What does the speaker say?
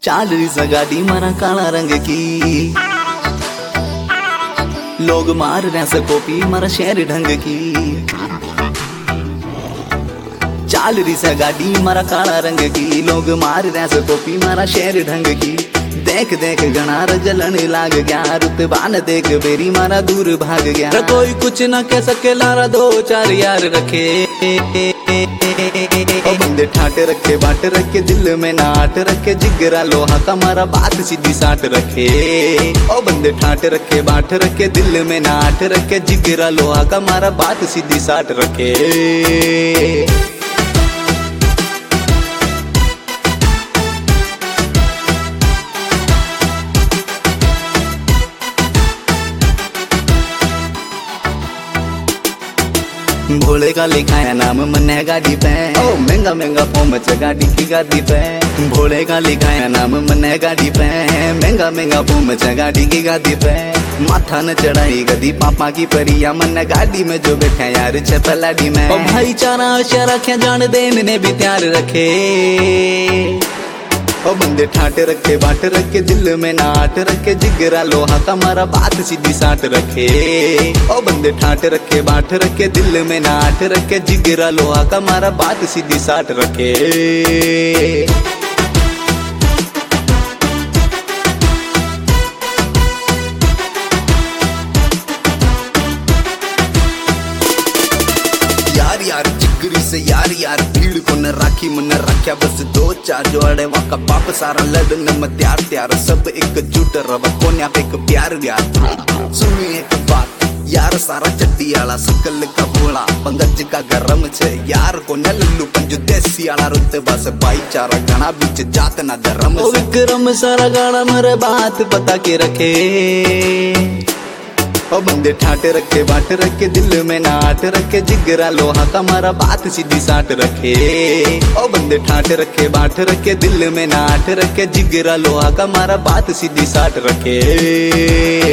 चाल सा गाड़ी मारा काला रंग की, लोग मार रहे से कॉपी मारा शहर ढंग की। चाल सा गाड़ी मारा काला रंग की, लोग मार रहे से कॉपी मारा शहर ढंग की। देख देख गणार जलन लाग गया, रुतबा न देख बेरी मारा दूर भाग गया। कोई कुछ न कह सके लारा दो चार यार रखे, ओ बंदे ठाट रखे बाट रखे दिल में नाट रखे। जिगरा लोहा का मारा बात सीधी साट रखे, ओ बंदे ठाट रखे बाट रखे दिल में नाट रखे। जिगरा लोहा का मारा बात सीधी साट रखे। भोले का लिखा है नाम मन है गाड़ी पे, ओ महंगा महंगा फोम च गाड़ी की गाड़ी पे। भोले का लिखा है नाम मन है गाड़ी पे, महंगा महंगा फोम च गाड़ी की गाड़ी पे। माथा न चढ़ाई गदी पापा की परिया, मन गाड़ी में जो बैठा यार छपलाडी में। ओ भाईचारा आशा रखे जान देन ने भी त्यार रखे, ओ बंदे ठाट रखे बाट रखे दिल में नाट रखे। जिगरा लोहा का मारा बात सीधी साट रखे, ओ बंदे ठाट रखे बाट रखे दिल में नाट रखे। जिगरा लोहा का मारा बात सीधी साट रखे। यार यार जिगरी से यार यार भीड़ को न राखी मन रख्या, बस दो चार जोड़े वाका बाप सारा लड़ने में त्यार त्यार। सब एक जुट रवा कोन्या पे एक प्यार यार। सुनी एक बात यार सारा चट्टी आला सकल का भोला, पंगज का गरम छे यार को न लल्लू पंजु देसी आला। रुतबा से भाईचारा घना बीच जात ना धर्म। ओ विक्रम सारा गाना मरे बात पता के रखे, ओ बंदे ठाट रखे बाट रखे दिल में नाट रखे। जिगरा लोहा का मारा बात सीधी साट रखे, ओ बंदे ठाट रखे बाट रखे दिल में नाट रखे। जिगरा लोहा का मारा बात सीधी साट रखे।